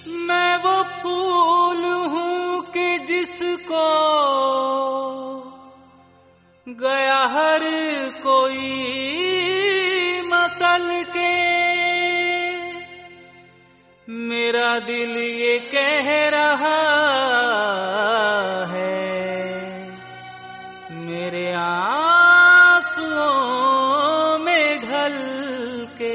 मैं वो फूल हूँ कि जिसको गया हर कोई मसल के। मेरा दिल ये कह रहा है मेरे आंसुओं में ढल के।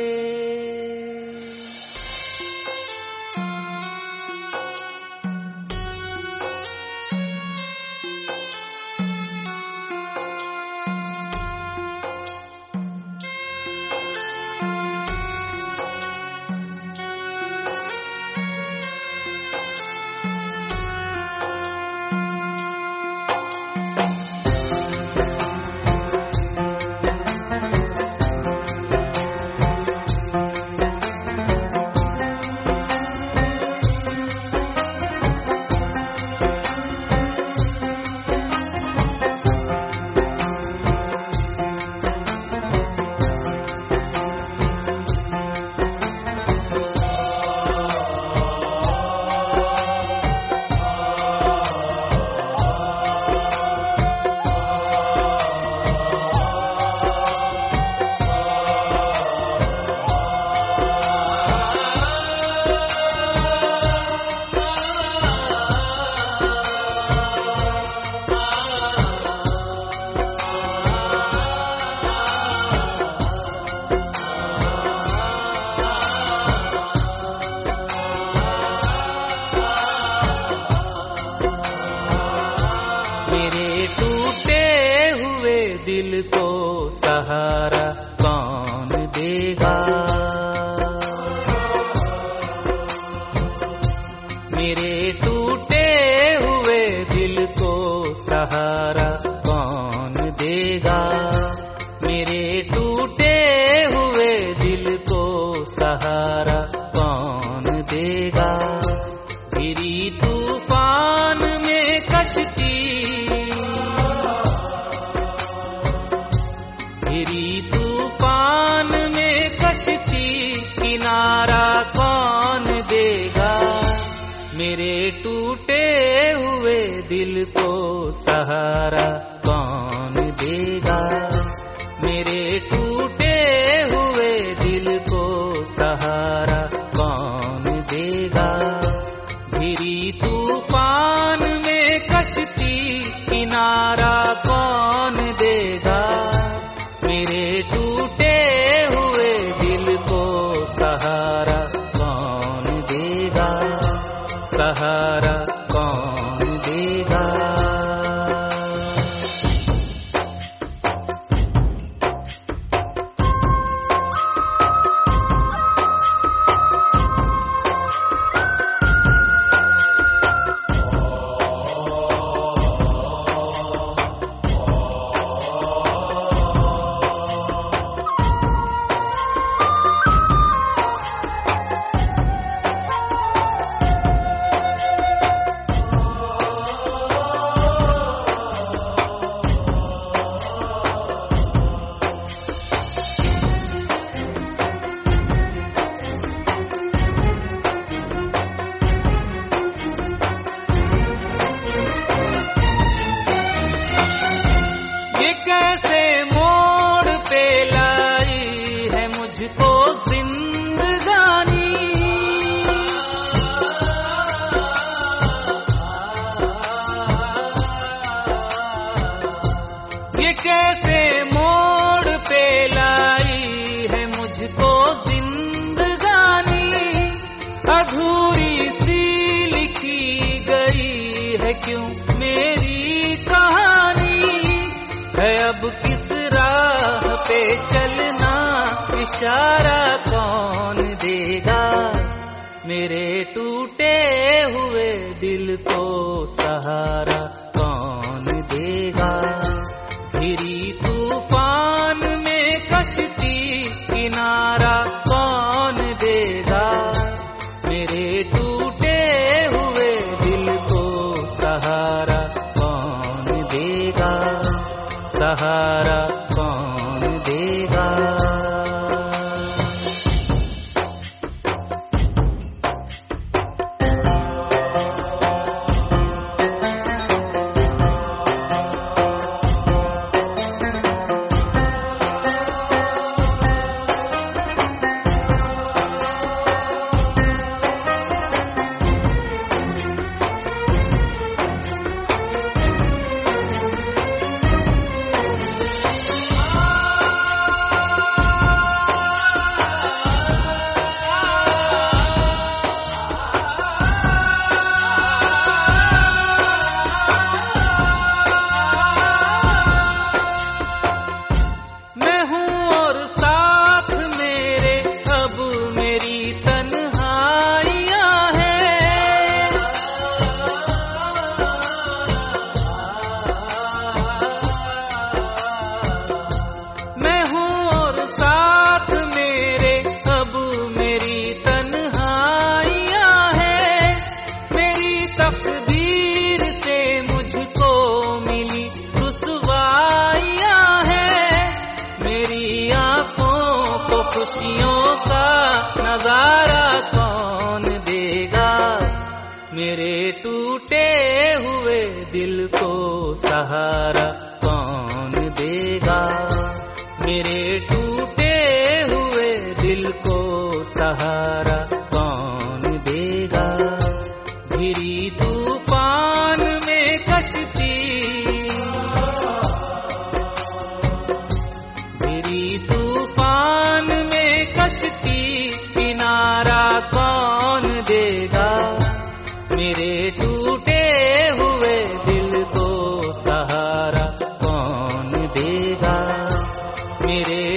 दिल को सहारा कौन देगा। मेरे टूटे हुए दिल को सहारा कौन देगा। मेरे टूटे हुए दिल को सहारा कौन देगा। गिरी तूफान में कश्ती, गिरी तूफान में कश्ती किनारा कौन देगा। मेरे टूटे हुए दिल को सहारा कौन देगा। मेरे टूटे हुए दिल को सहारा कौन देगा। गिरी तूफान में कश्ती किनारा कौन देगा। मेरे टूटे हुए दिल को सहारा कौन देगा। सहारा कौन देगा। कैसे मोड़ पे लाई है मुझको जिंदगानी। ये कैसे मोड़ पे लाई है मुझको जिंदगानी। अधूरी सी लिखी गई है क्यों मेरी कहानी। है अब किस राह पे चलना इशारा कौन देगा। मेरे टूटे हुए दिल को सहारा कौन देगा। गिरी तूफान में कश्ती किनारा कौन देगा। मेरे टूटे हुए दिल को सहारा कौन देगा। सहारा कौन देगा। मेरे टूटे हुए दिल को सहारा कौन देगा, मेरे टूटे हुए दिल को सहारा कौन देगा। घिरी तूफान में कश्ती, घिरी तूफान में कश्ती किनारा कौन देगा, मेरे टूटे हुए दिल को सहारा कौन देगा, मेरे